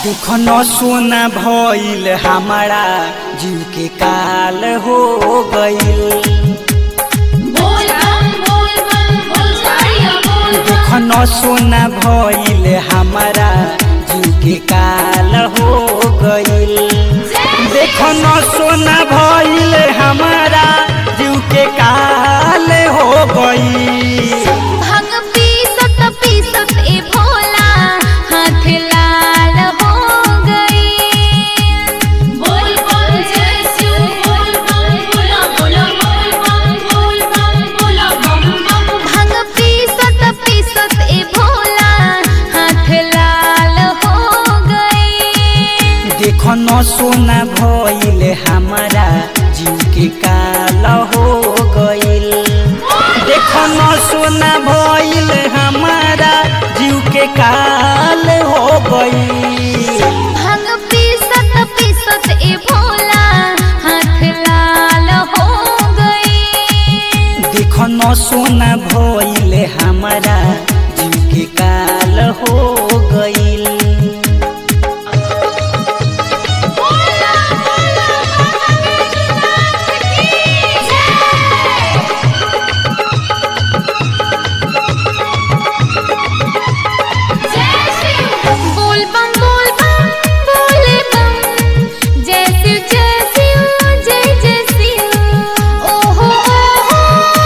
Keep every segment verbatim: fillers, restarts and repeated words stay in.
देखो सोना भइल हमारा जीव के काल हो गइल। देखो सोना भइल हमारा जीव के काल हो गइल। देखो सोना भइल हमारा जीव के काल हो गइल। भांग पीसत पीसत ए भोला हाथ लाल हो गई। बोल बोल जय शिव बोल बम बोला बोला बोल बम बोल बम बोला बम बम। भांग पीसत पीसत ए भोला हाथ लाल हो गई। देखो न सोना भइल हमारा जीव के काल हो गइल। देखो न सोना भइल हमारा जीव के काल हो गइल। भांग पीसत पीसत ए भोला हाथ लाल हो गई। देखो न सोना भइल हमारा जीव के काल हो गइल। बोल बम बोल बम बोले बम जय शिव जय शिव जय जय शिव। ओहो ओहो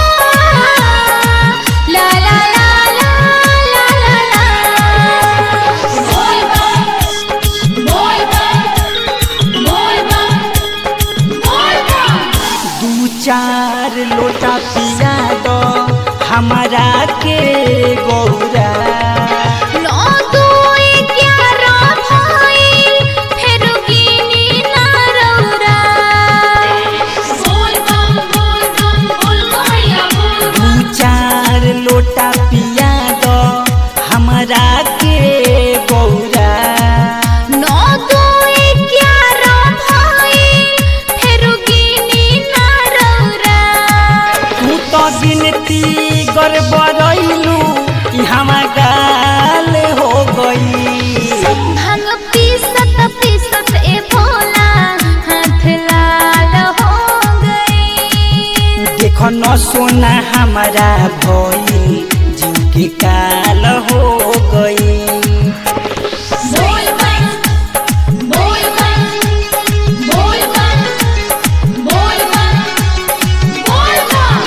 ला ला ला ला ला ला। बोल बम बोल बम बोल बम बोल बम। दू चार लोटा पिया दो हमारा के गौरा। नौ दो ग्यारह भइल फेर गिनी ना रौरा। बोल बम बोल बम बोल भैया बोल बम। दू चार लोटा पिया दो हमारा के गौरा। नौ दो ग्यारह भइल फेर गिनी ना रौरा। तू तो गिनती गड़बड़ैलू कि हमार गाल हो गई। भांग पीसत पीसत ए भोला हाथ लाल हो गई। देखो न सोना हमारा भइल जीव के काल हो गई। बोल बम बोल बम बोल बम बोल बम बोल बम।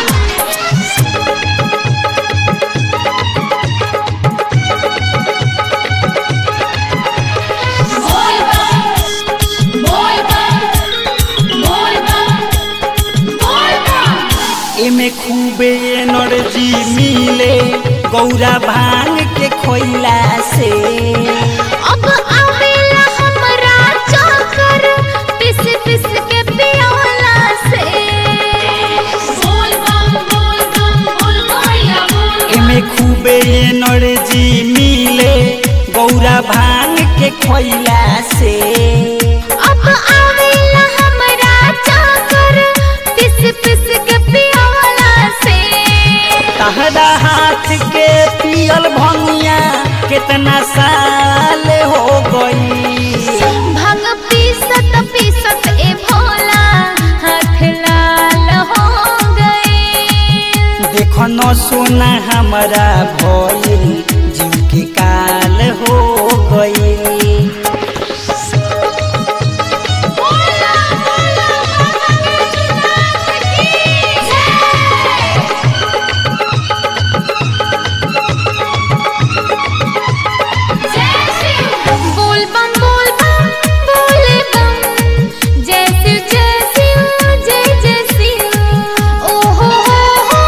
बोल बम बोल बम बोल बम बोल बम। एमे खूबे एनर्जी मिले गौरा भांग के खोइला से। अब आवेला हमरा चक्कर पिस पिस के पियोला से। बोल बम बोल बम बोल भैया बोल। एमे खूबे एनर्जी मिले गौरा भांग के खोइला से। अब आवेला हमरा चक्कर पिस पिस के पियोला से। तहरा हाथ के पियल भंगिया कितना साल हो गई। भांग पीसत पीसत ए भोला हाथ लाल हो गई। देखो न सोना हमारा भइल जीव के काल हो गई। बोल बम बोल बम बोले बम जय शिव जय शिव जय जय शिव। ओहो ओहो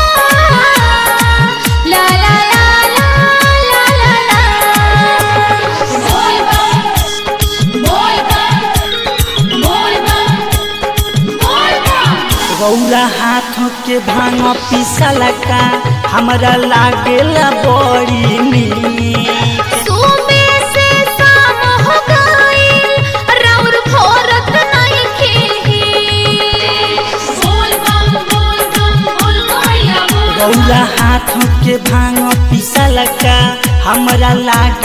ला ला ला ला ला ला। बोल बम बोल बम बोल बम बोल बम। गौरा हाथों के भांग पिसल का हमरा लागेला बड़ी नीक। सुबह से शाम हो गइल राउर भोरत नहीं खिली। बोल बम बोल बम बोल भैया बोल। गौरा हाथों के भांग पिसल का हमरा लाग